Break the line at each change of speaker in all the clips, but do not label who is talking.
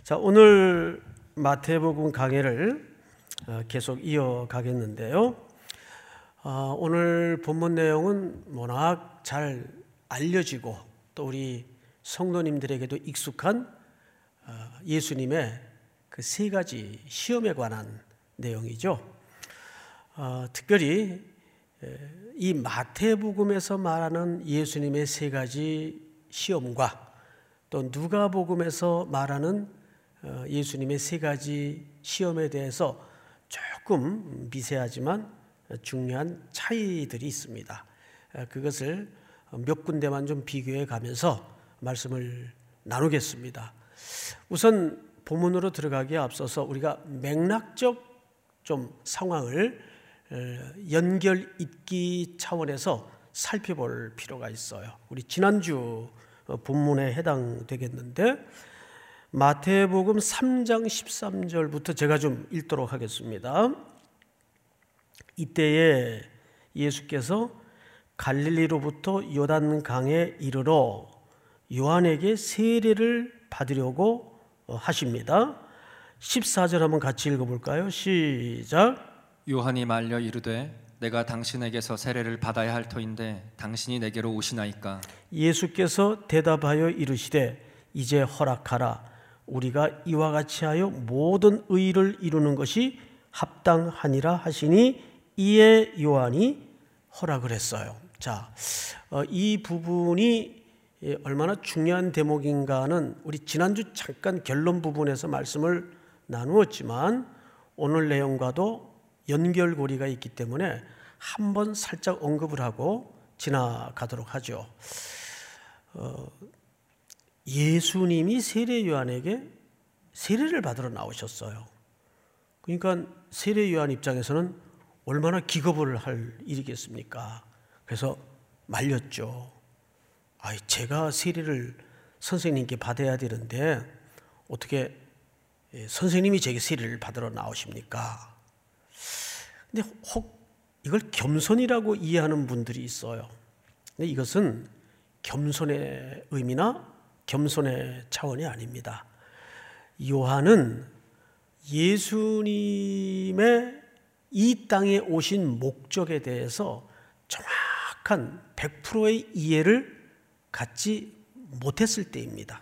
자, 오늘 마태복음 강해를 계속 이어가겠는데요. 오늘 본문 내용은 워낙 잘 알려지고 또 우리 성도님들에게도 익숙한 예수님의 그 세 가지 시험에 관한 내용이죠. 특별히 이 마태복음에서 말하는 예수님의 세 가지 시험과 또 누가복음에서 말하는 예수님의 세 가지 시험에 대해서 조금 미세하지만 중요한 차이들이 있습니다. 그것을 몇 군데만 좀 비교해 가면서 말씀을 나누겠습니다. 우선 본문으로 들어가기에 앞서서 우리가 맥락적 좀 상황을 연결 잇기 차원에서 살펴볼 필요가 있어요. 우리 지난주 본문에 해당되겠는데 마태복음 3장 13절부터 제가 좀 읽도록 하겠습니다. 이때에 예수께서 갈릴리로부터 요단강에 이르러 요한에게 세례를 받으려고 하십니다. 14절 한번 같이 읽어볼까요? 시작.
요한이 말려 이르되 내가 당신에게서 세례를 받아야 할 터인데 당신이 내게로 오시나이까? 예수께서
대답하여 이르시되 이제 허락하라. 우리가 이와 같이 하여 모든 의를 이루는 것이 합당하니라 하시니 이에 요한이 허락을 했어요. 자, 이 부분이 얼마나 중요한 대목인가는 우리 지난주 잠깐 결론 부분에서 말씀을 나누었지만 오늘 내용과도 연결고리가 있기 때문에 한번 살짝 언급을 하고 지나가도록 하죠. 예수님이 세례 요한에게 세례를 받으러 나오셨어요. 그러니까 세례 요한 입장에서는 얼마나 기겁을 할 일이겠습니까? 그래서 말렸죠. 제가 세례를 선생님께 받아야 되는데 어떻게 선생님이 제게 세례를 받으러 나오십니까? 근데 혹 이걸 겸손이라고 이해하는 분들이 있어요. 근데 이것은 겸손의 의미나 겸손의 차원이 아닙니다. 요한은 예수님의 이 땅에 오신 목적에 대해서 정확한 100%의 이해를 갖지 못했을 때입니다.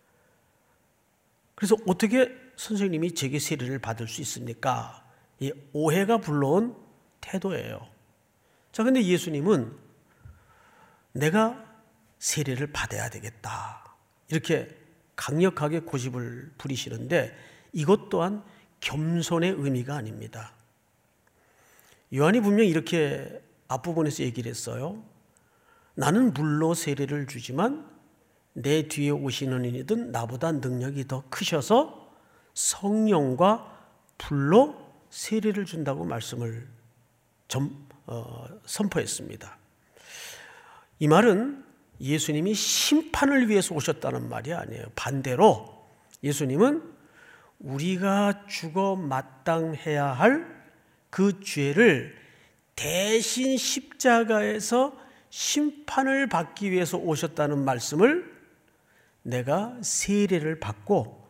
그래서 어떻게 선생님이 제게 세례를 받을 수 있습니까? 이 오해가 불러온 태도예요. 자, 근데 예수님은 내가 세례를 받아야 되겠다. 이렇게 강력하게 고집을 부리시는데 이것 또한 겸손의 의미가 아닙니다. 요한이 분명히 이렇게 앞부분에서 얘기를 했어요. 나는 물로 세례를 주지만 내 뒤에 오시는 이는 나보다 능력이 더 크셔서 성령과 불로 세례를 준다고 말씀을 선포했습니다. 이 말은 예수님이 심판을 위해서 오셨다는 말이 아니에요. 반대로 예수님은 우리가 죽어 마땅해야 할 그 죄를 대신 십자가에서 심판을 받기 위해서 오셨다는 말씀을 내가 세례를 받고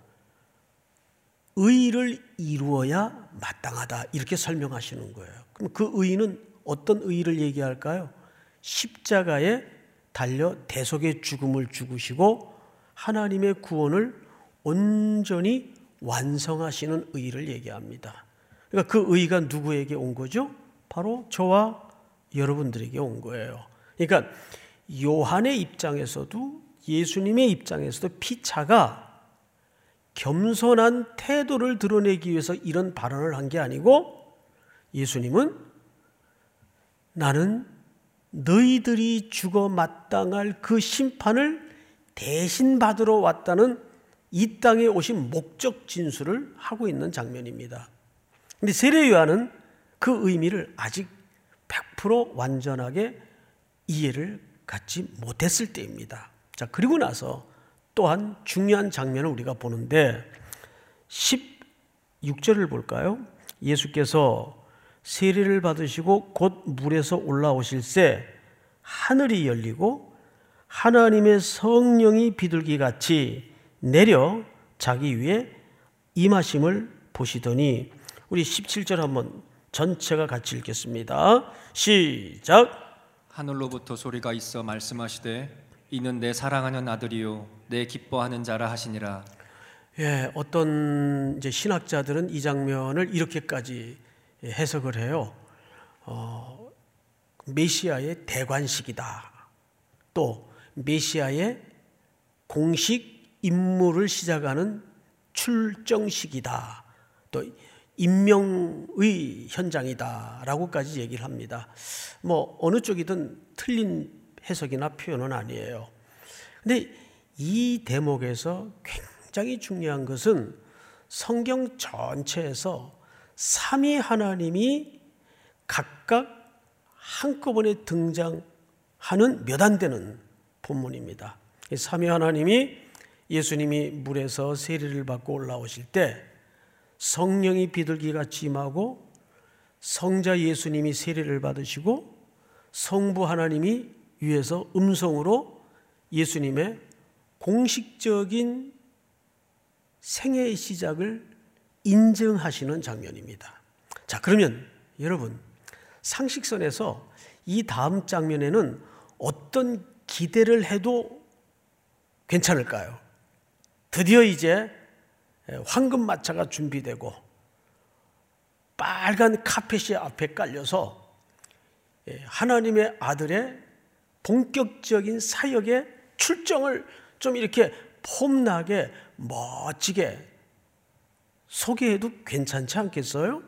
의를 이루어야 마땅하다 이렇게 설명하시는 거예요. 그럼 그 의는 어떤 의를 얘기할까요? 십자가에 달려 대속의 죽음을 죽으시고 하나님의 구원을 온전히 완성하시는 의를 얘기합니다. 그러니까 그 의가 누구에게 온 거죠? 바로 저와 여러분들에게 온 거예요. 그러니까 요한의 입장에서도 예수님의 입장에서도 피차가 겸손한 태도를 드러내기 위해서 이런 발언을 한 게 아니고 예수님은 나는 너희들이 죽어 마땅할 그 심판을 대신 받으러 왔다는 이 땅에 오신 목적 진술을 하고 있는 장면입니다. 그런데 세례 요한은 그 의미를 아직 100% 완전하게 이해를 갖지 못했을 때입니다. 자, 그리고 나서 또한 중요한 장면을 우리가 보는데 16절을 볼까요? 예수께서 세례를 받으시고 곧 물에서 올라오실새 하늘이 열리고 하나님의 성령이 비둘기같이 내려 자기 위에 임하심을 보시더니 우리 17절 한번 전체가 같이 읽겠습니다. 시작.
하늘로부터 소리가 있어 말씀하시되 이는 내 사랑하는 아들이요 내 기뻐하는 자라 하시니라.
예, 어떤 이제 신학자들은 이 장면을 이렇게까지 해석을 해요. 메시아의 대관식이다. 또 메시아의 공식 임무를 시작하는 출정식이다. 또 임명의 현장이다라고까지 얘기를 합니다. 뭐 어느 쪽이든 틀린 해석이나 표현은 아니에요. 근데 이 대목에서 굉장히 중요한 것은 성경 전체에서 삼위 하나님이 각각 한꺼번에 등장하는 몇 안 되는 본문입니다. 삼위 하나님이 예수님이 물에서 세례를 받고 올라오실 때 성령이 비둘기같이 임하고 성자 예수님이 세례를 받으시고 성부 하나님이 위에서 음성으로 예수님의 공식적인 생애의 시작을 인정하시는 장면입니다. 자, 그러면 여러분 상식선에서 이 다음 장면에는 어떤 기대를 해도 괜찮을까요? 드디어 이제 황금마차가 준비되고 빨간 카펫이 앞에 깔려서 하나님의 아들의 본격적인 사역의 출정을 좀 이렇게 폼나게 멋지게 소개해도 괜찮지 않겠어요?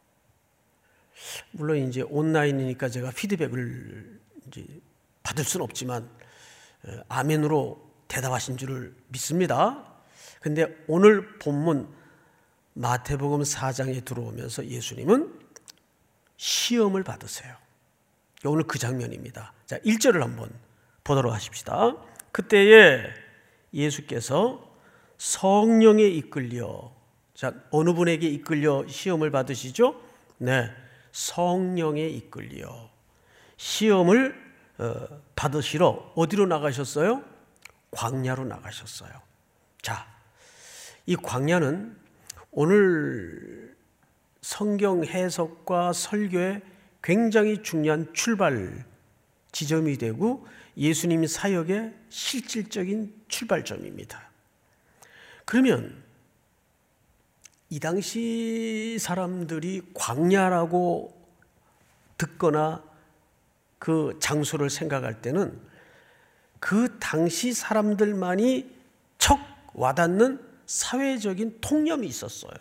물론 이제 온라인이니까 제가 피드백을 이제 받을 수는 없지만 아멘으로 대답하신 줄을 믿습니다. 근데 오늘 본문 마태복음 4장에 들어오면서 예수님은 시험을 받으세요. 오늘 그 장면입니다. 자, 1절을 한번 보도록 하십시다. 그때에 예수께서 성령에 이끌려, 자, 어느 분에게 이끌려 시험을 받으시죠? 네, 성령에 이끌려 시험을 받으시러 어디로 나가셨어요? 광야로 나가셨어요. 자, 이 광야는 오늘 성경 해석과 설교에 굉장히 중요한 출발 지점이 되고 예수님 사역의 실질적인 출발점입니다. 그러면 이 당시 사람들이 광야라고 듣거나 그 장소를 생각할 때는 그 당시 사람들만이 척 와닿는 사회적인 통념이 있었어요.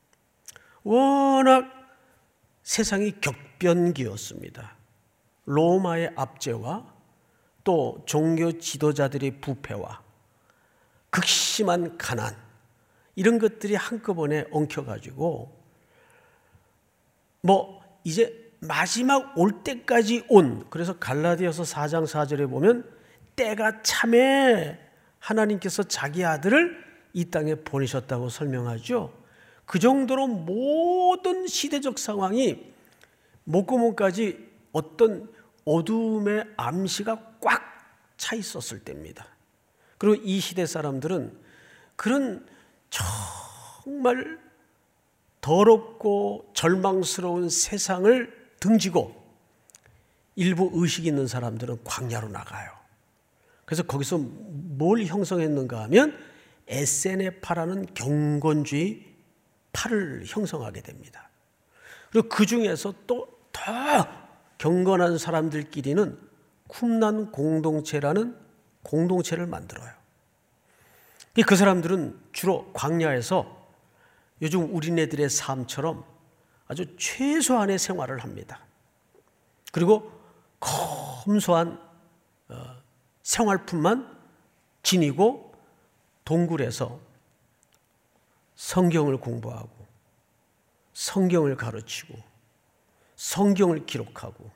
워낙 세상이 격변기였습니다. 로마의 압제와 또 종교 지도자들의 부패와 극심한 가난, 이런 것들이 한꺼번에 엉켜가지고 뭐 이제 마지막 올 때까지 온, 그래서 갈라디아서 4장 4절에 보면 때가 참에 하나님께서 자기 아들을 이 땅에 보내셨다고 설명하죠. 그 정도로 모든 시대적 상황이 목구멍까지 어떤 어둠의 암시가 꽉 차 있었을 때입니다. 그리고 이 시대 사람들은 그런 정말 더럽고 절망스러운 세상을 등지고 일부 의식 있는 사람들은 광야로 나가요. 그래서 거기서 뭘 형성했는가 하면 에세네파라는 경건주의 파를 형성하게 됩니다. 그리고 그 중에서 또 더 경건한 사람들끼리는 쿰난 공동체라는 공동체를 만들어요. 그 사람들은 주로 광야에서 요즘 우리네들의 삶처럼 아주 최소한의 생활을 합니다. 그리고 검소한 생활품만 지니고 동굴에서 성경을 공부하고 성경을 가르치고 성경을 기록하고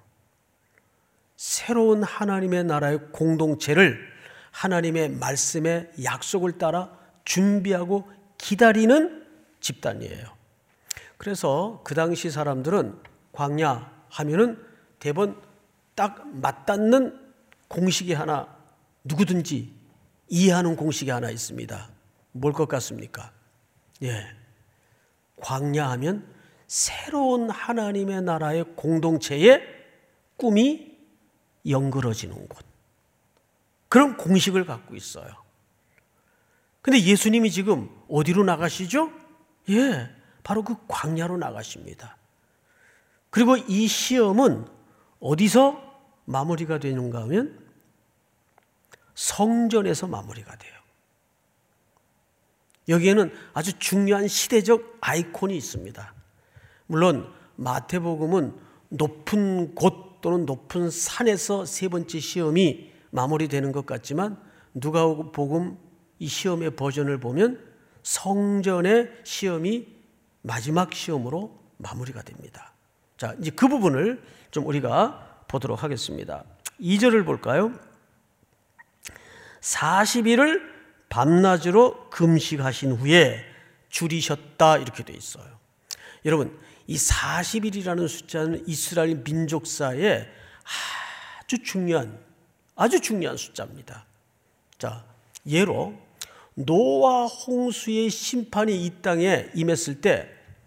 새로운 하나님의 나라의 공동체를 하나님의 말씀의 약속을 따라 준비하고 기다리는 집단이에요. 그래서 그 당시 사람들은 광야 하면은 대부분 딱 맞닿는 공식이 하나, 누구든지 이해하는 공식이 하나 있습니다. 뭘 것 같습니까? 예, 광야하면 새로운 하나님의 나라의 공동체의 꿈이 연그러지는 곳, 그런 공식을 갖고 있어요. 근데 예수님이 지금 어디로 나가시죠? 바로 그 광야로 나가십니다. 그리고 이 시험은 어디서 마무리가 되는가 하면 성전에서 마무리가 돼요. 여기에는 아주 중요한 시대적 아이콘이 있습니다. 물론 마태복음은 높은 곳 또는 높은 산에서 세 번째 시험이 마무리되는 것 같지만 누가복음 이 시험의 버전을 보면 성전의 시험이 마지막 시험으로 마무리가 됩니다. 자, 이제 그 부분을 좀 우리가 보도록 하겠습니다. 2절을 볼까요? 40일을 밤낮으로 금식하신 후에 줄이셨다, 이렇게 되어 있어요. 여러분, 이 40일이라는 숫자는 이스라엘 민족사에 아주 중요한 숫자입니다. 자, 예로 노아 홍수의 심판이 이 땅에 임했을 때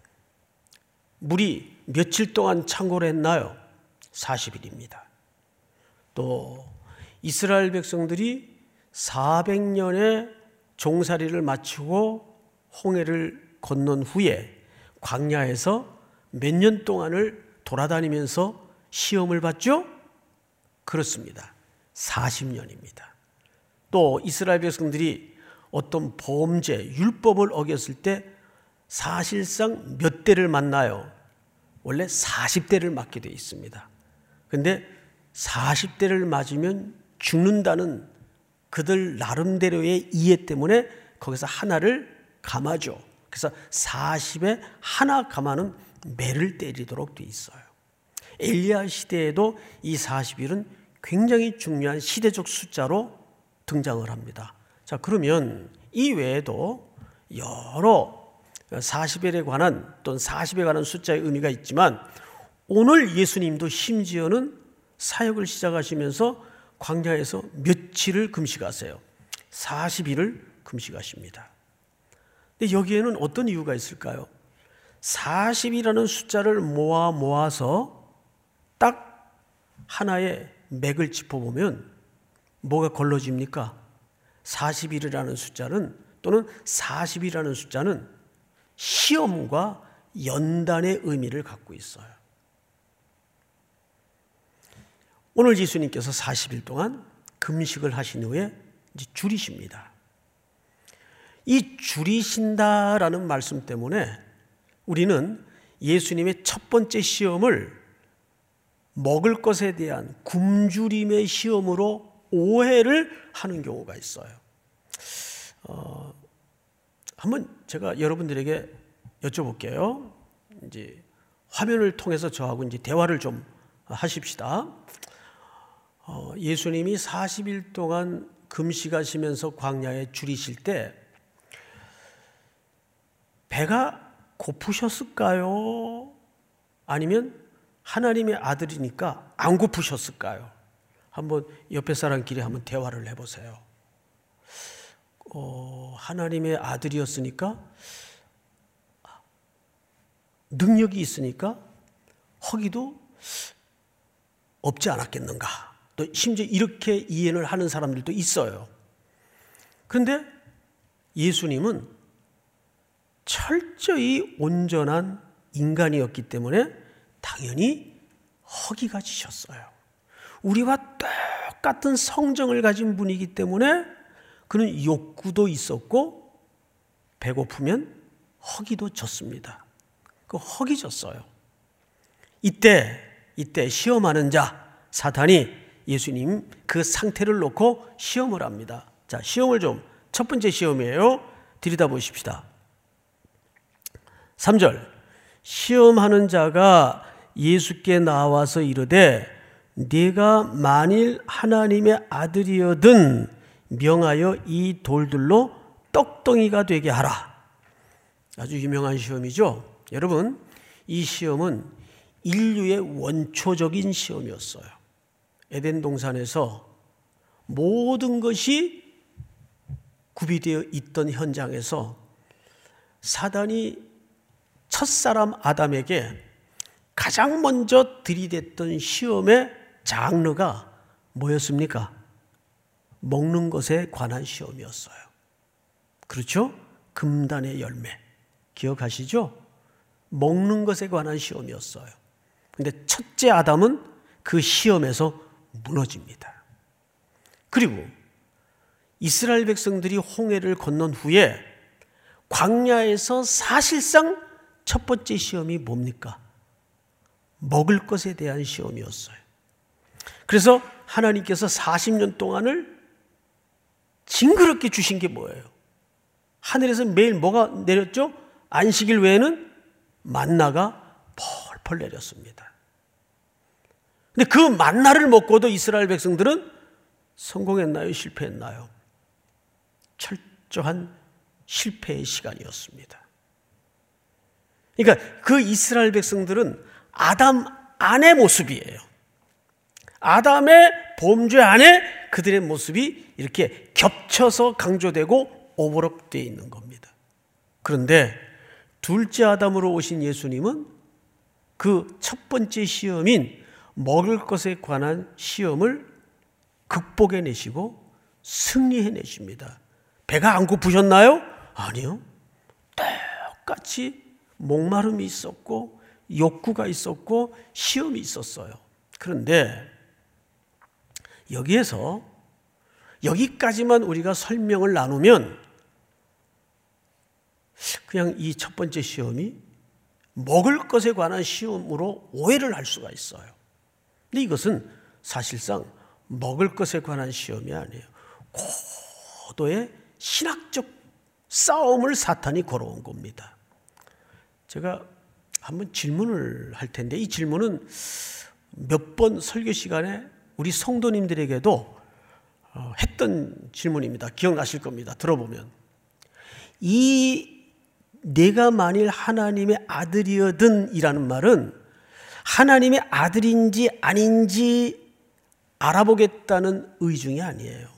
물이 며칠 동안 창고를 했나요? 40일입니다. 또 이스라엘 백성들이 400년의 종살이를 마치고 홍해를 건넌 후에 광야에서 몇 년 동안을 돌아다니면서 시험을 받죠? 그렇습니다. 40년입니다. 또 이스라엘 백성들이 어떤 범죄, 율법을 어겼을 때 사실상 몇 대를 맞나요? 원래 40대를 맞게 되어 있습니다. 그런데 40대를 맞으면 죽는다는 그들 나름대로의 이해 때문에 거기서 하나를 감아줘. 그래서 40에 하나 감아는 매를 때리도록 되어 있어요. 엘리야 시대에도 이 40일은 굉장히 중요한 시대적 숫자로 등장을 합니다. 자, 그러면 이 외에도 여러 40일에 관한 또는 40에 관한 숫자의 의미가 있지만 오늘 예수님도 심지어는 사역을 시작하시면서 광야에서 며칠을 금식하세요. 40일을 금식하십니다. 근데 여기에는 어떤 이유가 있을까요? 40이라는 숫자를 모아서 딱 하나의 맥을 짚어보면 뭐가 걸러집니까? 40일이라는 숫자는 또는 40이라는 숫자는 시험과 연단의 의미를 갖고 있어요. 오늘 예수님께서 40일 동안 금식을 하신 후에 이제 줄이십니다. 이 줄이신다라는 말씀 때문에 우리는 예수님의 첫 번째 시험을 먹을 것에 대한 굶주림의 시험으로 오해를 하는 경우가 있어요. 한번 제가 여러분들에게 여쭤볼게요. 이제 화면을 통해서 저하고 이제 대화를 좀 하십시다. 예수님이 40일 동안 금식하시면서 광야에 줄이실 때 배가 고프셨을까요? 아니면 하나님의 아들이니까 안 고프셨을까요? 한번 옆에 사람끼리 한번 대화를 해보세요. 하나님의 아들이었으니까 능력이 있으니까 허기도 없지 않았겠는가? 또 심지어 이렇게 이해를 하는 사람들도 있어요. 그런데 예수님은 철저히 온전한 인간이었기 때문에 당연히 허기가 지셨어요. 우리와 똑같은 성정을 가진 분이기 때문에 그는 욕구도 있었고 배고프면 허기도 졌습니다. 그 허기 졌어요. 이때 시험하는 자 사탄이 예수님 그 상태를 놓고 시험을 합니다. 자, 시험을 좀 첫 번째 시험이에요. 들여다보십시다. 3절 시험하는 자가 예수께 나와서 이르되 네가 만일 하나님의 아들이여든 명하여 이 돌들로 떡덩이가 되게 하라. 아주 유명한 시험이죠. 여러분, 이 시험은 인류의 원초적인 시험이었어요. 에덴 동산에서 모든 것이 구비되어 있던 현장에서 사단이 첫사람 아담에게 가장 먼저 들이댔던 시험의 장르가 뭐였습니까? 먹는 것에 관한 시험이었어요. 그렇죠? 금단의 열매. 기억하시죠? 먹는 것에 관한 시험이었어요. 근데 첫째 아담은 그 시험에서 무너집니다. 그리고 이스라엘 백성들이 홍해를 건넌 후에 광야에서 사실상 첫 번째 시험이 뭡니까? 먹을 것에 대한 시험이었어요. 그래서 하나님께서 40년 동안을 징그럽게 주신 게 뭐예요? 하늘에서 매일 뭐가 내렸죠? 안식일 외에는 만나가 펄펄 내렸습니다. 근데 그 만나를 먹고도 이스라엘 백성들은 성공했나요? 실패했나요? 철저한 실패의 시간이었습니다. 그러니까 그 이스라엘 백성들은 아담 안의 모습이에요. 아담의 범죄 안에 그들의 모습이 이렇게 겹쳐서 강조되고 오버랩되어 있는 겁니다. 그런데 둘째 아담으로 오신 예수님은 그 첫 번째 시험인 먹을 것에 관한 시험을 극복해내시고 승리해내십니다. 배가 안 고프셨나요? 아니요. 똑같이 목마름이 있었고 욕구가 있었고 시험이 있었어요. 그런데 여기까지만 우리가 설명을 나누면 그냥 이 첫 번째 시험이 먹을 것에 관한 시험으로 오해를 할 수가 있어요. 근데 이것은 사실상 먹을 것에 관한 시험이 아니에요. 고도의 신학적 싸움을 사탄이 걸어온 겁니다. 제가 한번 질문을 할 텐데 이 질문은 몇 번 설교 시간에 우리 성도님들에게도 했던 질문입니다. 기억나실 겁니다. 들어보면 내가 만일 하나님의 아들이거든 이라는 말은 하나님의 아들인지 아닌지 알아보겠다는 의중이 아니에요.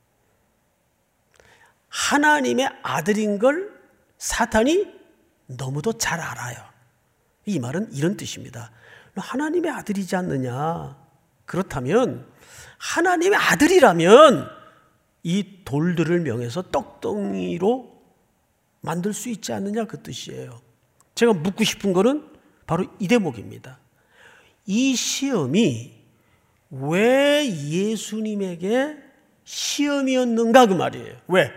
하나님의 아들인 걸 사탄이 너무도 잘 알아요. 이 말은 이런 뜻입니다. 하나님의 아들이지 않느냐? 그렇다면 하나님의 아들이라면 이 돌들을 명해서 떡덩이로 만들 수 있지 않느냐 그 뜻이에요. 제가 묻고 싶은 거는 바로 이 대목입니다. 이 시험이 왜 예수님에게 시험이었는가 그 말이에요. 왜?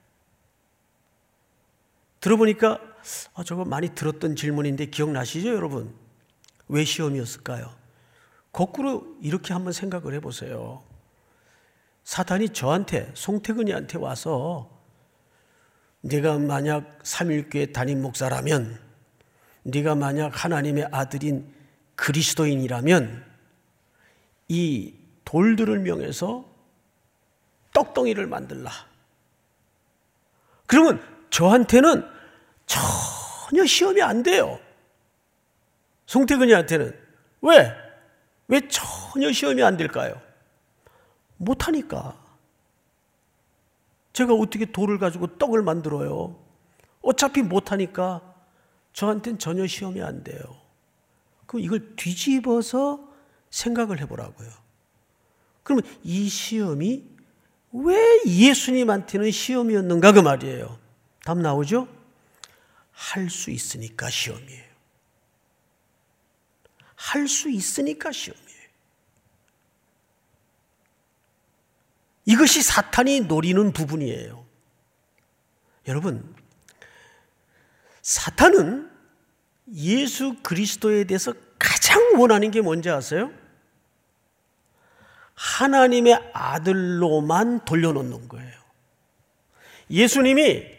들어보니까 저거 많이 들었던 질문인데 기억나시죠 여러분? 왜 시험이었을까요? 거꾸로 이렇게 한번 생각을 해보세요. 사탄이 저한테 송태근이한테 와서 네가 만약 삼일교회 담임 목사라면 네가 만약 하나님의 아들인 그리스도인이라면 이 돌들을 명해서 떡덩이를 만들라. 그러면 저한테는 전혀 시험이 안 돼요. 송태근이한테는. 왜? 왜 전혀 시험이 안 될까요? 못하니까. 제가 어떻게 돌을 가지고 떡을 만들어요? 어차피 못하니까 저한테는 전혀 시험이 안 돼요. 그럼 이걸 뒤집어서 생각을 해보라고요. 그러면 이 시험이 왜 예수님한테는 시험이었는가 그 말이에요. 답 나오죠? 할 수 있으니까 시험이에요. 할 수 있으니까 시험이에요. 이것이 사탄이 노리는 부분이에요. 여러분, 사탄은 예수 그리스도에 대해서 가장 원하는 게 뭔지 아세요? 하나님의 아들로만 돌려놓는 거예요. 예수님이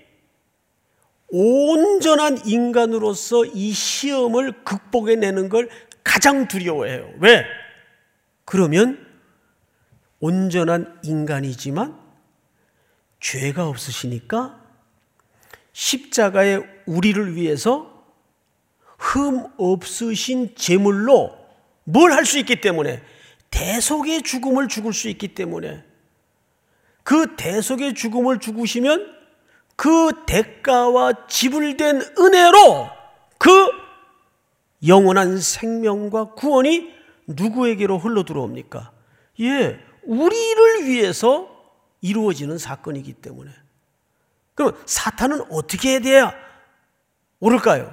온전한 인간으로서 이 시험을 극복해내는 걸 가장 두려워해요. 왜? 그러면 온전한 인간이지만 죄가 없으시니까 십자가의 우리를 위해서 흠 없으신 제물로 뭘 할 수 있기 때문에 대속의 죽음을 죽을 수 있기 때문에 그 대속의 죽음을 죽으시면 그 대가와 지불된 은혜로 그 영원한 생명과 구원이 누구에게로 흘러 들어옵니까? 예, 우리를 위해서 이루어지는 사건이기 때문에. 그럼 사탄은 어떻게 해야 돼야 오를까요?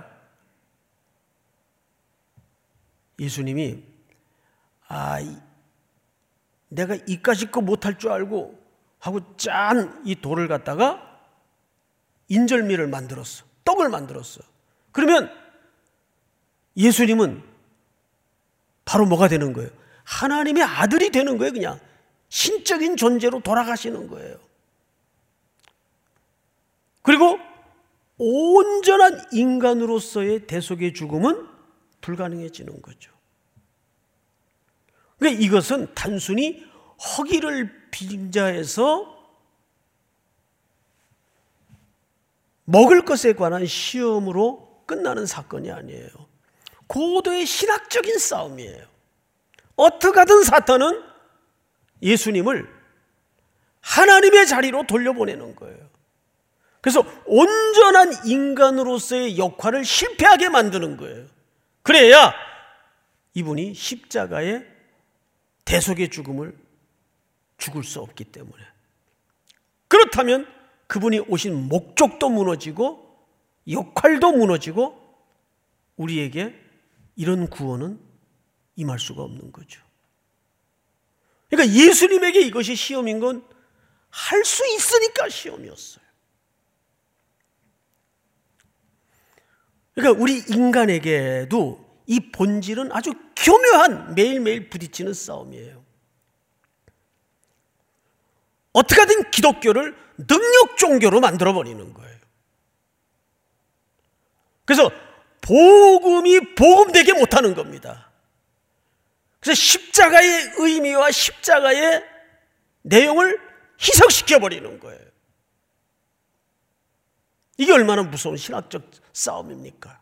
예수님이 내가 이까짓 거 못할 줄 알고 하고 짠 이 돌을 갖다가 인절미를 만들었어. 떡을 만들었어. 그러면 예수님은 바로 뭐가 되는 거예요? 하나님의 아들이 되는 거예요. 그냥 신적인 존재로 돌아가시는 거예요. 그리고 온전한 인간으로서의 대속의 죽음은 불가능해지는 거죠. 그러니까 이것은 단순히 허기를 빙자해서 먹을 것에 관한 시험으로 끝나는 사건이 아니에요. 고도의 신학적인 싸움이에요. 어떻게 하든 사탄은 예수님을 하나님의 자리로 돌려보내는 거예요. 그래서 온전한 인간으로서의 역할을 실패하게 만드는 거예요. 그래야 이분이 십자가의 대속의 죽음을 죽을 수 없기 때문에. 그렇다면 그분이 오신 목적도 무너지고 역할도 무너지고 우리에게 이런 구원은 임할 수가 없는 거죠. 그러니까 예수님에게 이것이 시험인 건 할 수 있으니까 시험이었어요. 그러니까 우리 인간에게도 이 본질은 아주 교묘한 매일매일 부딪히는 싸움이에요. 어떻게든 기독교를 능력 종교로 만들어버리는 거예요. 그래서 복음이 복음되게 못하는 겁니다. 그래서 십자가의 의미와 십자가의 내용을 희석시켜버리는 거예요. 이게 얼마나 무서운 신학적 싸움입니까?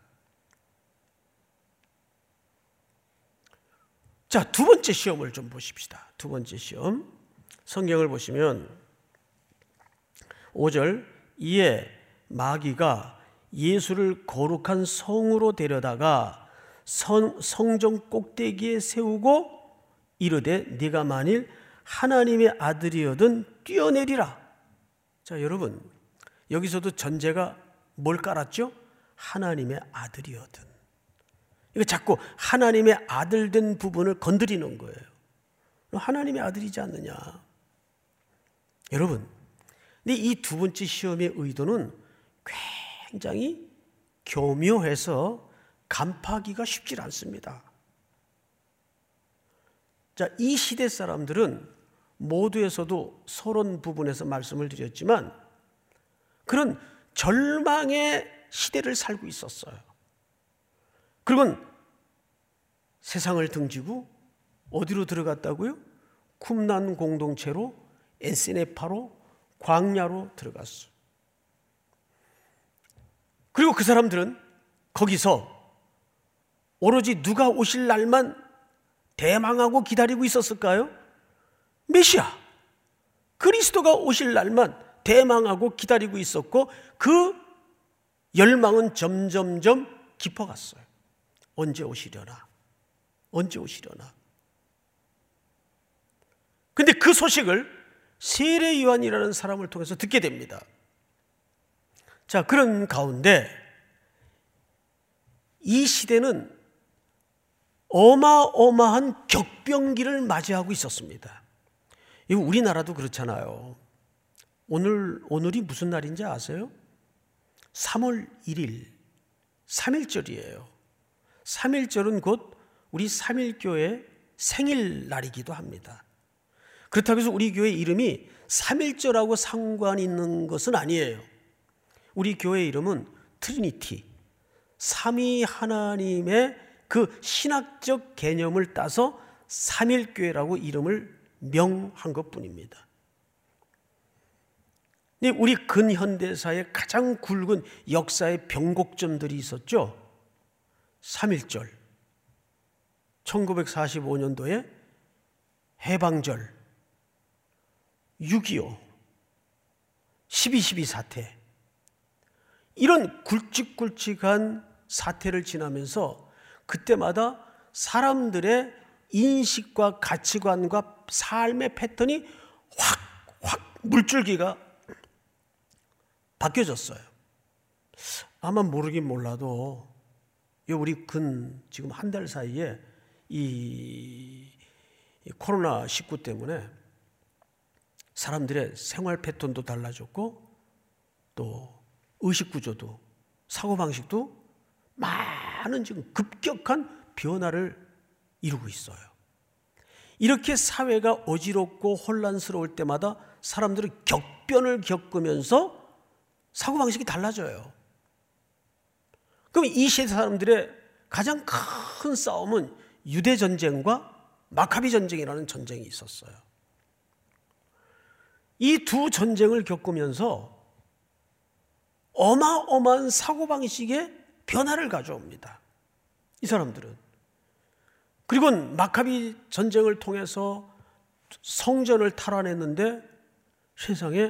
자, 두 번째 시험을 좀 보십시다. 두 번째 시험. 성경을 보시면 5절, 이에 마귀가 예수를 거룩한 성으로 데려다가 성전 꼭대기에 세우고 이르되 네가 만일 하나님의 아들이거든 뛰어내리라. 자, 여러분, 여기서도 전제가 뭘 깔았죠? 하나님의 아들이거든. 이거 자꾸 하나님의 아들 된 부분을 건드리는 거예요. 하나님의 아들이지 않느냐. 여러분, 근데 이 두 번째 시험의 의도는 굉장히 교묘해서 간파하기가 쉽지 않습니다. 자, 이 시대 사람들은 모두에서도 서론 부분에서 말씀을 드렸지만 그런 절망의 시대를 살고 있었어요. 그리고 세상을 등지고 어디로 들어갔다고요? 쿰난 공동체로 엔세네파로 광야로 들어갔어요. 그리고 그 사람들은 거기서 오로지 누가 오실 날만 대망하고 기다리고 있었을까요? 메시아, 그리스도가 오실 날만 대망하고 기다리고 있었고 그 열망은 점점점 깊어갔어요. 언제 오시려나? 언제 오시려나? 근데 그 소식을 세례 요한이라는 사람을 통해서 듣게 됩니다. 자, 그런 가운데 이 시대는 어마어마한 격변기를 맞이하고 있었습니다. 이거 우리나라도 그렇잖아요. 오늘이 무슨 날인지 아세요? 3월 1일 3.1절이에요. 3.1절은 곧 우리 3.1교회 생일날이기도 합니다. 그렇다고 해서 우리 교회 이름이 3.1절하고 상관이 있는 것은 아니에요. 우리 교회 이름은 트리니티, 삼위 하나님의 그 신학적 개념을 따서 3.1교회라고 이름을 명한 것뿐입니다. 근데 우리 근현대사의 가장 굵은 역사의 변곡점들이 있었죠. 3.1절, 1945년도에 해방절, 6.25, 12.12 사태, 이런 굵직굵직한 사태를 지나면서 그때마다 사람들의 인식과 가치관과 삶의 패턴이 확 물줄기가 바뀌어졌어요. 아마 모르긴 몰라도 우리 지금 한 달 사이에 이 코로나19 때문에 사람들의 생활 패턴도 달라졌고 또 의식 구조도 사고방식도 많은 지금 급격한 변화를 이루고 있어요. 이렇게 사회가 어지럽고 혼란스러울 때마다 사람들은 격변을 겪으면서 사고방식이 달라져요. 그럼 이 시대 사람들의 가장 큰 싸움은 유대전쟁과 마카비 전쟁이라는 전쟁이 있었어요. 이 두 전쟁을 겪으면서 어마어마한 사고방식의 변화를 가져옵니다. 이 사람들은. 그리고 마카비 전쟁을 통해서 성전을 탈환했는데 세상에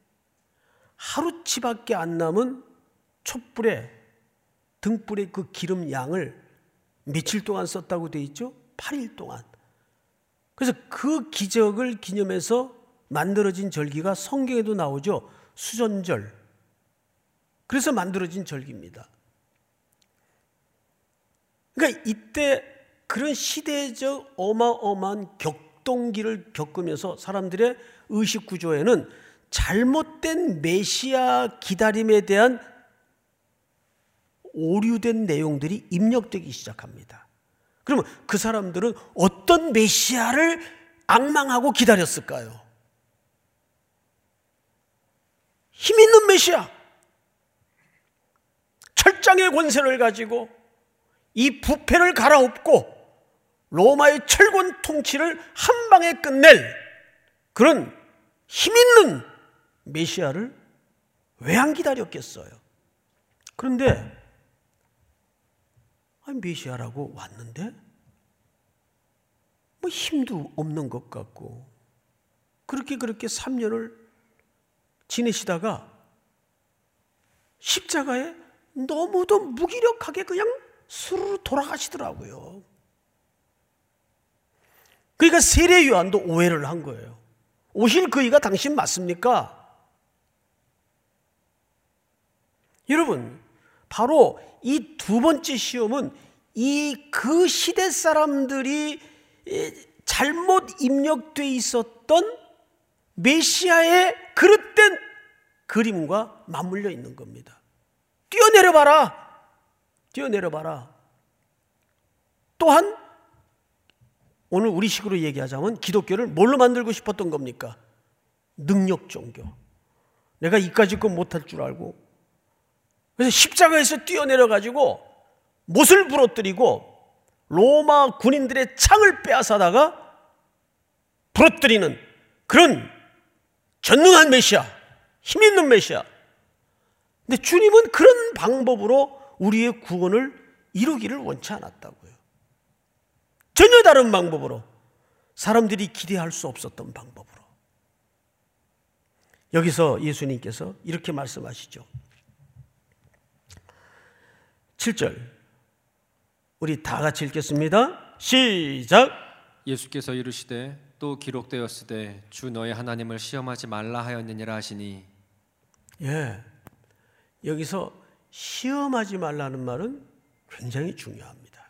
하루치밖에 안 남은 촛불에 등불에 그 기름 양을 며칠 동안 썼다고 돼 있죠? 8일 동안. 그래서 그 기적을 기념해서 만들어진 절기가 성경에도 나오죠. 수전절. 그래서 만들어진 절기입니다. 그러니까 이때 그런 시대적 어마어마한 격동기를 겪으면서 사람들의 의식 구조에는 잘못된 메시아 기다림에 대한 오류된 내용들이 입력되기 시작합니다. 그러면 그 사람들은 어떤 메시아를 앙망하고 기다렸을까요? 힘 있는 메시아, 철장의 권세를 가지고 이 부패를 갈아엎고 로마의 철권 통치를 한 방에 끝낼 그런 힘 있는 메시아를 왜 안 기다렸겠어요? 그런데 메시아라고 왔는데 뭐 힘도 없는 것 같고 그렇게 3년을 지내시다가 십자가에 너무도 무기력하게 그냥 스르르 돌아가시더라고요. 그러니까 세례 요한도 오해를 한 거예요. 오실 그이가 당신 맞습니까? 여러분, 바로 이 두 번째 시험은 그 시대 사람들이 잘못 입력되어 있었던 메시아의 그릇된 그림과 맞물려 있는 겁니다. 뛰어내려봐라. 뛰어내려봐라. 또한 오늘 우리식으로 얘기하자면 기독교를 뭘로 만들고 싶었던 겁니까? 능력 종교. 내가 이까짓 건 못할 줄 알고 그래서 십자가에서 뛰어내려가지고 못을 부러뜨리고 로마 군인들의 창을 빼앗아다가 부러뜨리는 그런 전능한 메시아, 힘 있는 메시아. 근데 주님은 그런 방법으로 우리의 구원을 이루기를 원치 않았다고요. 전혀 다른 방법으로, 사람들이 기대할 수 없었던 방법으로. 여기서 예수님께서 이렇게 말씀하시죠. 7절 우리 다 같이 읽겠습니다. 시작.
예수께서 이르시되 또 기록되었으되 주 너의 하나님을 시험하지 말라 하였느니라 하시니.
예, 여기서 시험하지 말라는 말은 굉장히 중요합니다.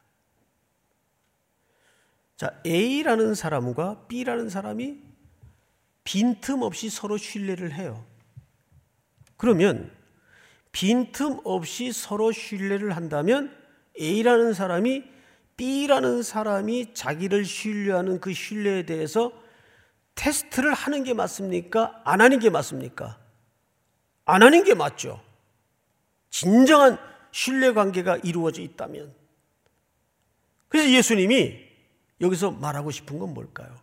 자, A라는 사람과 B라는 사람이 빈틈없이 서로 신뢰를 해요. 그러면 빈틈없이 서로 신뢰를 한다면 A라는 사람이 B라는 사람이 자기를 신뢰하는 그 신뢰에 대해서 테스트를 하는 게 맞습니까? 안 하는 게 맞습니까? 안 하는 게 맞죠. 진정한 신뢰관계가 이루어져 있다면. 그래서 예수님이 여기서 말하고 싶은 건 뭘까요?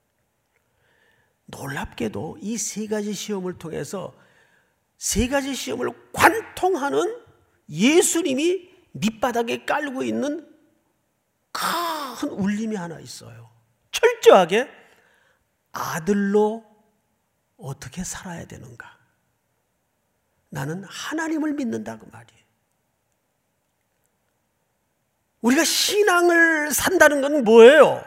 놀랍게도 이 세 가지 시험을 통해서 세 가지 시험을 관통하는 예수님이 밑바닥에 깔고 있는 큰 울림이 하나 있어요. 철저하게 아들로 어떻게 살아야 되는가? 나는 하나님을 믿는다 그 말이에요. 우리가 신앙을 산다는 건 뭐예요?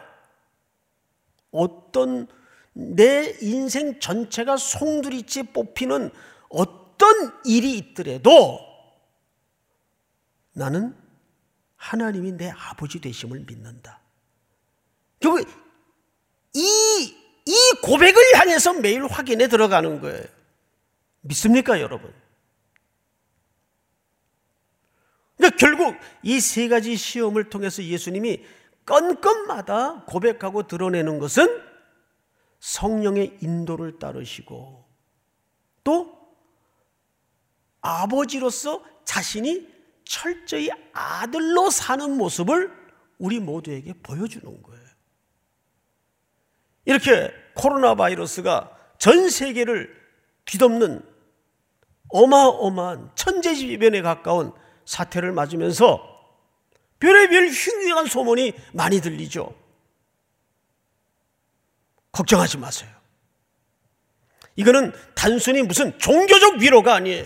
어떤 내 인생 전체가 송두리째 뽑히는 어떤 일이 있더라도 나는 하나님이 내 아버지 되심을 믿는다. 결국 이 고백을 향해서 매일 확인에 들어가는 거예요. 믿습니까, 여러분? 그러니까 결국 이 세 가지 시험을 통해서 예수님이 건건마다 고백하고 드러내는 것은 성령의 인도를 따르시고 또 아버지로서 자신이 철저히 아들로 사는 모습을 우리 모두에게 보여주는 거예요. 이렇게 코로나 바이러스가 전 세계를 뒤덮는 어마어마한 천재지변에 가까운 사태를 맞으면서 별의별 흉흉한 소문이 많이 들리죠. 걱정하지 마세요. 이거는 단순히 무슨 종교적 위로가 아니에요.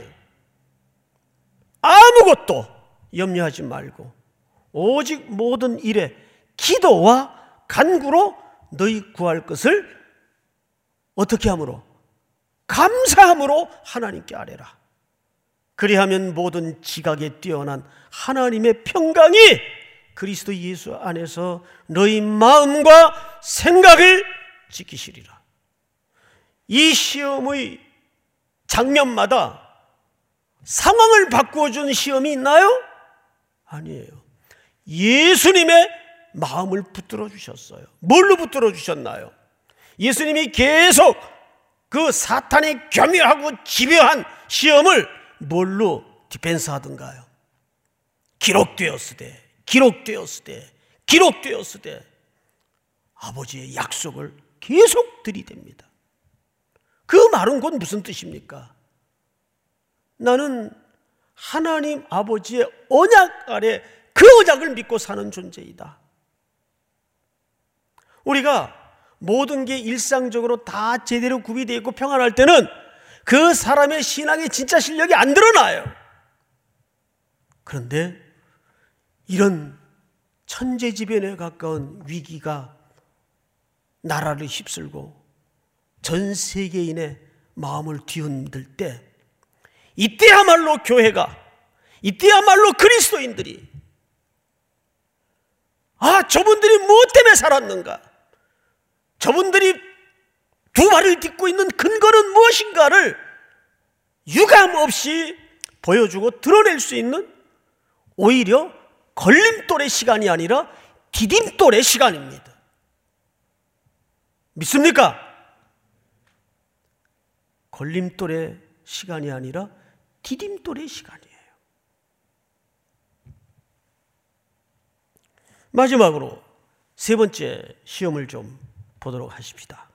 아무것도 염려하지 말고 오직 모든 일에 기도와 간구로 너희 구할 것을 어떻게 함으로? 감사함으로 하나님께 아뢰라. 그리하면 모든 지각에 뛰어난 하나님의 평강이 그리스도 예수 안에서 너희 마음과 생각을 지키시리라. 이 시험의 장면마다 상황을 바꾸어 준 시험이 있나요? 아니에요. 예수님의 마음을 붙들어 주셨어요. 뭘로 붙들어 주셨나요? 예수님이 계속 그 사탄의 교묘하고 집요한 시험을 뭘로 디펜스 하던가요? 기록되었으되 아버지의 약속을 계속 들이댑니다. 그 말은 곧 무슨 뜻입니까? 나는 하나님 아버지의 언약 아래 그 언약을 믿고 사는 존재이다. 우리가 모든 게 일상적으로 다 제대로 구비되어 있고 평안할 때는 그 사람의 신앙의 진짜 실력이 안 드러나요. 그런데 이런 천재지변에 가까운 위기가 나라를 휩쓸고 전 세계인의 마음을 뒤흔들 때, 이때야말로 교회가, 이때야말로 그리스도인들이 저분들이 무엇 때문에 살았는가? 저분들이 두 발을 딛고 있는 근거는 무엇인가를 유감없이 보여주고 드러낼 수 있는 오히려 걸림돌의 시간이 아니라 디딤돌의 시간입니다. 믿습니까? 걸림돌의 시간이 아니라 디딤돌의 시간이에요. 마지막으로 세 번째 시험을 좀 보도록 하십시다.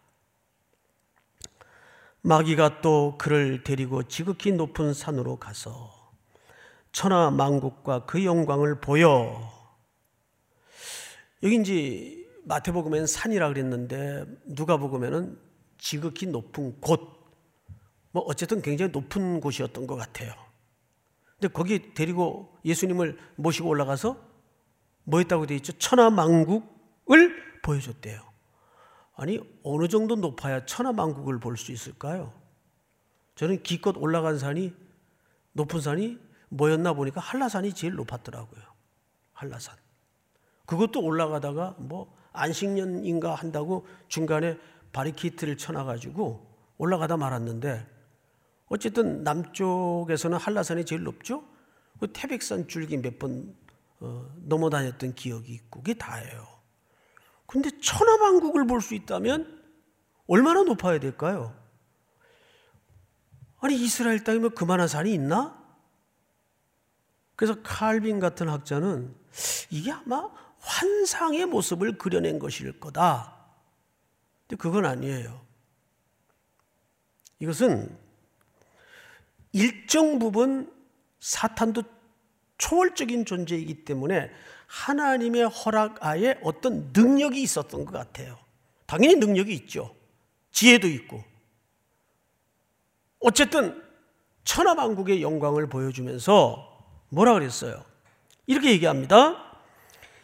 마귀가 또 그를 데리고 지극히 높은 산으로 가서 천하 만국과 그 영광을 보여. 여기 이제 마태복음에는 산이라 그랬는데 누가복음에는 지극히 높은 곳, 어쨌든 굉장히 높은 곳이었던 것 같아요. 근데 거기 데리고 예수님을 모시고 올라가서 뭐 했다고 되어 있죠? 천하 만국을 보여줬대요. 아니, 어느 정도 높아야 천하 만국을 볼 수 있을까요? 저는 기껏 올라간 산이, 높은 산이 뭐였나 보니까 한라산이 제일 높았더라고요. 한라산. 그것도 올라가다가 안식년인가 한다고 중간에 바리케이트를 쳐놔가지고 올라가다 말았는데, 어쨌든 남쪽에서는 한라산이 제일 높죠. 그 태백산 줄기 몇 번 넘어 다녔던 기억이 있고 그게 다예요. 근데 천하만국을 볼 수 있다면 얼마나 높아야 될까요? 아니, 이스라엘 땅이면 그만한 산이 있나? 그래서 칼빈 같은 학자는 이게 아마 환상의 모습을 그려낸 것일 거다. 근데 그건 아니에요. 이것은 일정 부분 사탄도 초월적인 존재이기 때문에 하나님의 허락 하에 어떤 능력이 있었던 것 같아요. 당연히 능력이 있죠. 지혜도 있고. 어쨌든 천하만국의 영광을 보여주면서 뭐라 그랬어요? 이렇게 얘기합니다.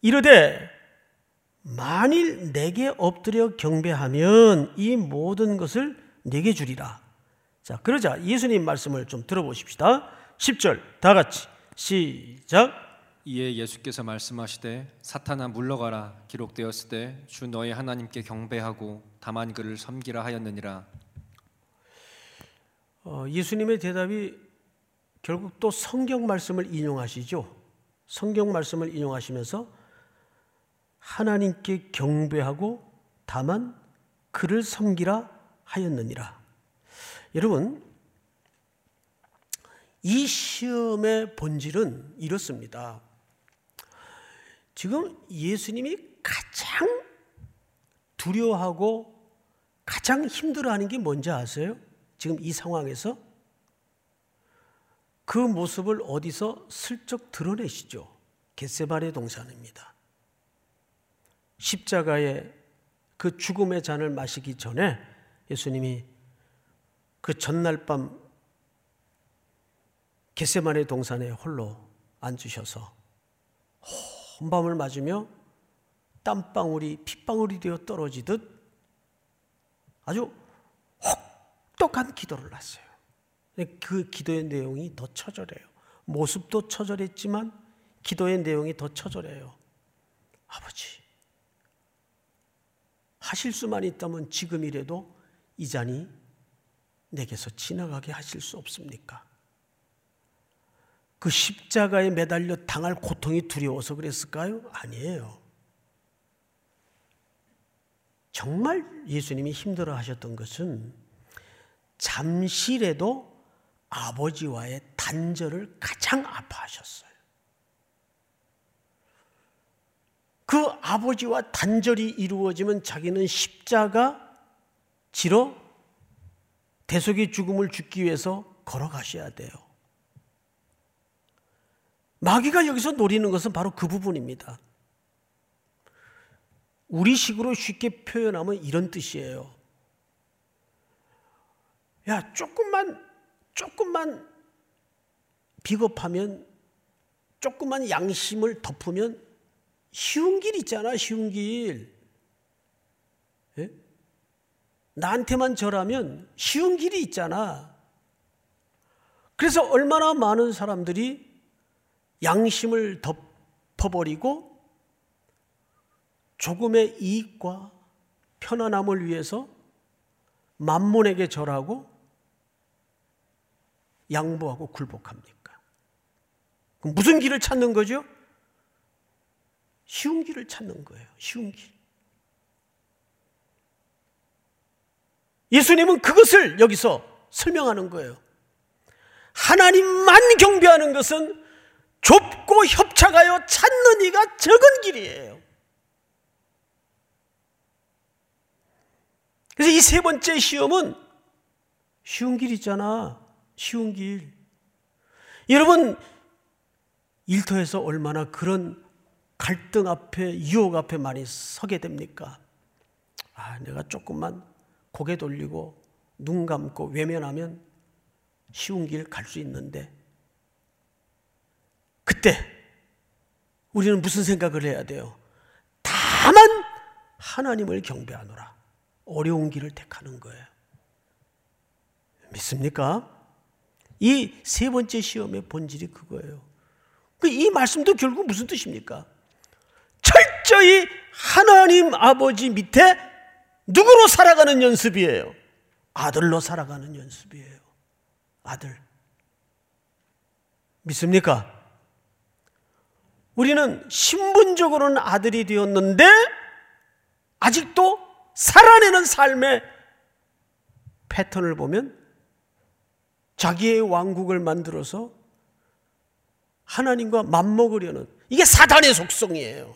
이르되 만일 내게 엎드려 경배하면 이 모든 것을 내게 주리라. 자, 그러자 예수님 말씀을 좀 들어보십시다. 10절 다 같이 시작.
이에 예수께서 말씀하시되 사탄아 물러가라. 기록되었으되 주 너의 하나님께 경배하고 다만 그를 섬기라 하였느니라.
예수님의 대답이 결국 또 성경 말씀을 인용하시죠. 성경 말씀을 인용하시면서 하나님께 경배하고 다만 그를 섬기라 하였느니라. 여러분, 이 시험의 본질은 이렇습니다. 지금 예수님이 가장 두려워하고 가장 힘들어하는 게 뭔지 아세요? 지금 이 상황에서 그 모습을 어디서 슬쩍 드러내시죠. 겟세마네 동산입니다. 십자가의 그 죽음의 잔을 마시기 전에 예수님이 그 전날 밤 겟세마네 동산에 홀로 앉으셔서 혼밤을 맞으며 땀방울이 핏방울이 되어 떨어지듯 아주 혹독한 기도를 했어요. 그 기도의 내용이 더 처절해요. 모습도 처절했지만 기도의 내용이 더 처절해요. 아버지, 하실 수만 있다면 지금이라도 이 잔이 내게서 지나가게 하실 수 없습니까? 그 십자가에 매달려 당할 고통이 두려워서 그랬을까요? 아니에요. 정말 예수님이 힘들어 하셨던 것은 잠시라도 아버지와의 단절을 가장 아파하셨어요. 그 아버지와 단절이 이루어지면 자기는 십자가 지러 대속의 죽음을 죽기 위해서 걸어가셔야 돼요. 마귀가 여기서 노리는 것은 바로 그 부분입니다. 우리식으로 쉽게 표현하면 이런 뜻이에요. 야, 조금만 비겁하면, 조금만 양심을 덮으면 쉬운 길 있잖아, 쉬운 길. 예? 나한테만 절하면 쉬운 길이 있잖아. 그래서 얼마나 많은 사람들이 양심을 덮어버리고 조금의 이익과 편안함을 위해서 만몬에게 절하고 양보하고 굴복합니까? 그럼 무슨 길을 찾는 거죠? 쉬운 길을 찾는 거예요. 쉬운 길. 예수님은 그것을 여기서 설명하는 거예요. 하나님만 경배하는 것은 좁고 협착하여 찾는 이가 적은 길이에요. 그래서 이 세 번째 시험은 쉬운 길 있잖아. 쉬운 길. 여러분, 일터에서 얼마나 그런 갈등 앞에, 유혹 앞에 많이 서게 됩니까? 내가 조금만 고개 돌리고 눈 감고 외면하면 쉬운 길 갈 수 있는데, 그때 우리는 무슨 생각을 해야 돼요? 다만 하나님을 경배하노라. 어려운 길을 택하는 거예요. 믿습니까? 이 세 번째 시험의 본질이 그거예요. 이 말씀도 결국 무슨 뜻입니까? 철저히 하나님 아버지 밑에 누구로 살아가는 연습이에요? 아들로 살아가는 연습이에요. 아들. 믿습니까? 우리는 신분적으로는 아들이 되었는데 아직도 살아내는 삶의 패턴을 보면 자기의 왕국을 만들어서 하나님과 맞먹으려는, 이게 사탄의 속성이에요.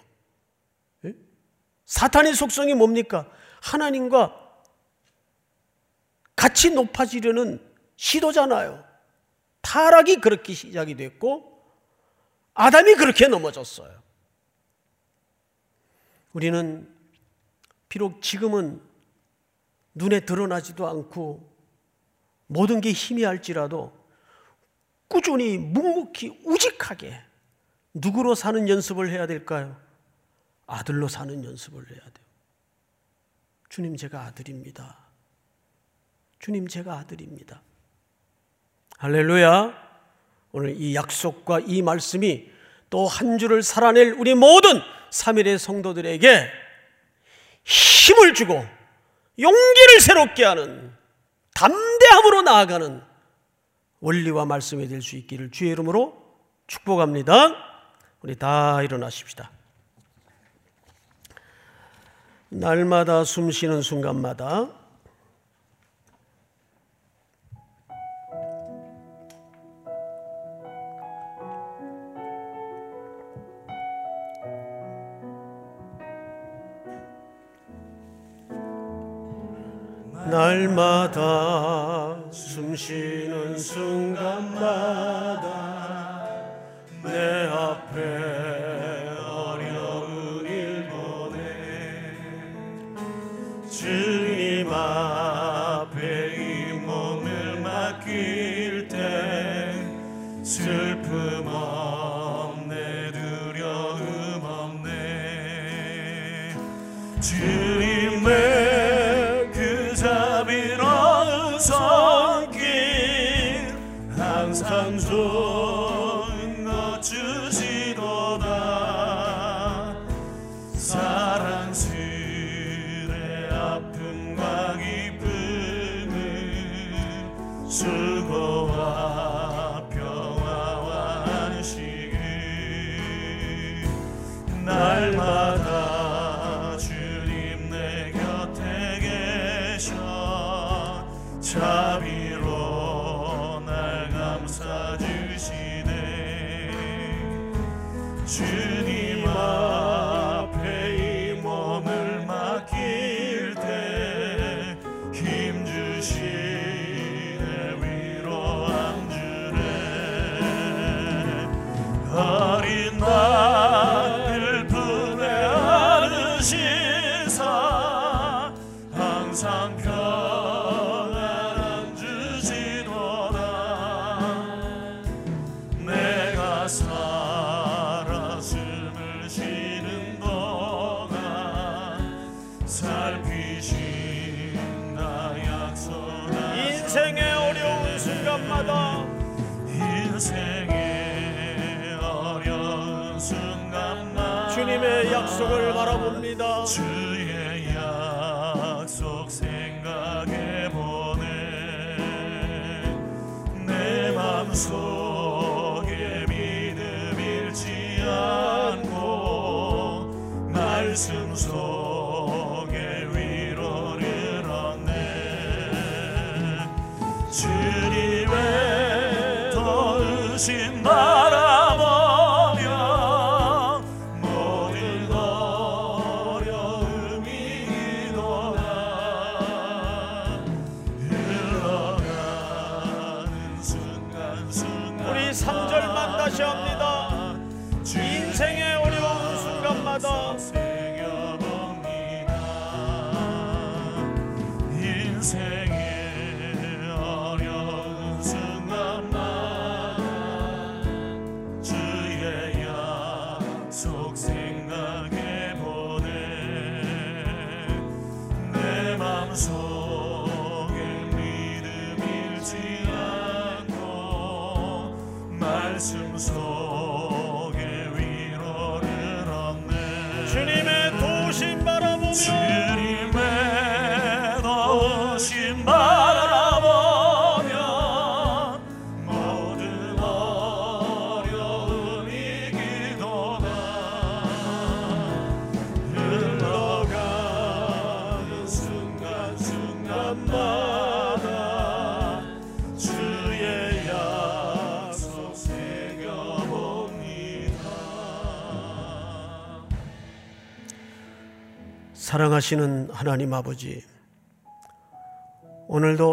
사탄의 속성이 뭡니까? 하나님과 같이 높아지려는 시도잖아요. 타락이 그렇게 시작이 됐고 아담이 그렇게 넘어졌어요. 우리는 비록 지금은 눈에 드러나지도 않고 모든 게 희미할지라도 꾸준히 묵묵히 우직하게 누구로 사는 연습을 해야 될까요? 아들로 사는 연습을 해야 돼요. 주님, 제가 아들입니다. 주님, 제가 아들입니다. 할렐루야. 오늘 이 약속과 이 말씀이 또 한 주를 살아낼 우리 모든 3일의 성도들에게 힘을 주고 용기를 새롭게 하는, 담대함으로 나아가는 원리와 말씀이 될 수 있기를 주의 이름으로 축복합니다. 우리 다 일어나십시다. 날마다 숨 쉬는 순간마다 날마다 숨 쉬는 순간마다 내 앞에 어려운 일 보내 주님 앞에 이 몸을 맡길 때 슬픔 없네, 두려움 없네. 주님의 손길 항상 좋은 것 주시도다. 사랑스레 아픔과 기쁨을, 수고와 평화와 안식을 날마다 주님 내 곁에 계셔 자비로 날 감싸주시네. 주님 앞에 이 몸을 맡길 때 힘주시네, 위로한 주네. 어린 나를 품에 안으시사 항상 살아 숨을 쉬는 동안 살피신다 약속하셨네. 인생의 어려운 순간마다, 인생의 어려운 순간마다 주님의 약속을 바라봅니다. 주의 약속 생각해보네. 내 맘속 말씀 속에 위로를 얻네. 주님의 도우심 바라보며 모든 어려움이 이도다. 흘러가는 순간순간 우리 3절만 다시 합니다. 인생의 어려운 순간마다 인생의 어려운 순간마다 주의 약속 생각해보네. 내 맘속에 믿음 잃지 않고 말씀 속에 위로를 얻네. 주님의 도우심 바라보며 바라보며 모든 어려움이 이기도다. 흘러가는 순간순간마다 주의 약속 새겨봅니다. 사랑하시는 하나님 아버지, 오늘도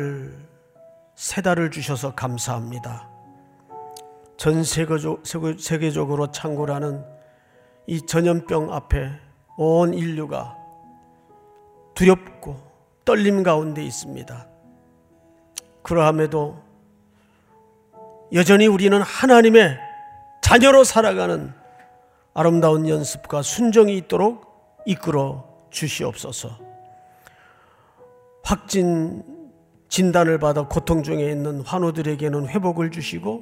새 달을 주셔서 감사합니다. 전 세계적으로 창궐하는 이 전염병 앞에 온 인류가 두렵고 떨림 가운데 있습니다. 그러함에도 여전히 우리는 하나님의 자녀로 살아가는 아름다운 연습과 순종이 있도록 이끌어 주시옵소서. 확진 진단을 받아 고통 중에 있는 환우들에게는 회복을 주시고,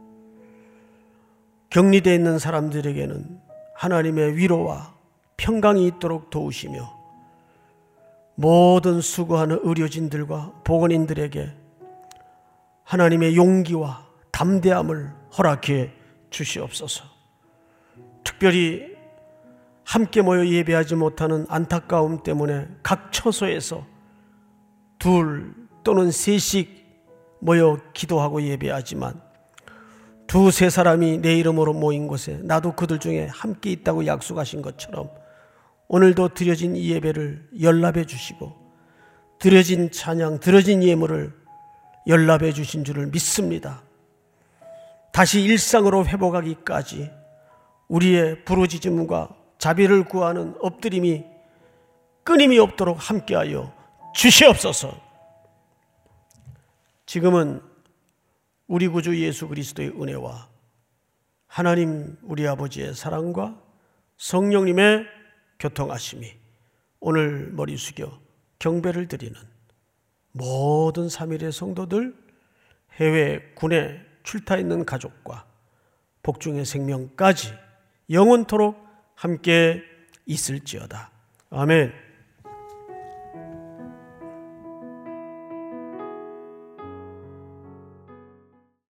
격리되어 있는 사람들에게는 하나님의 위로와 평강이 있도록 도우시며, 모든 수고하는 의료진들과 보건인들에게 하나님의 용기와 담대함을 허락해 주시옵소서. 특별히 함께 모여 예배하지 못하는 안타까움 때문에 각 처소에서 2 또는 3씩 모여 기도하고 예배하지만 2, 3 사람이 내 이름으로 모인 곳에 나도 그들 중에 함께 있다고 약속하신 것처럼 오늘도 드려진 이 예배를 연락해 주시고, 드려진 찬양, 드려진 예물을 연락해 주신 줄을 믿습니다. 다시 일상으로 회복하기까지 우리의 부르짖음과 자비를 구하는 엎드림이 끊임이 없도록 함께하여 주시옵소서. 지금은 우리 구주 예수 그리스도의 은혜와 하나님 우리 아버지의 사랑과 성령님의 교통하심이 오늘 머리 숙여 경배를 드리는 모든 3일의 성도들, 해외 군에 출타 있는 가족과 복중의 생명까지 영원토록 함께 있을지어다. 아멘.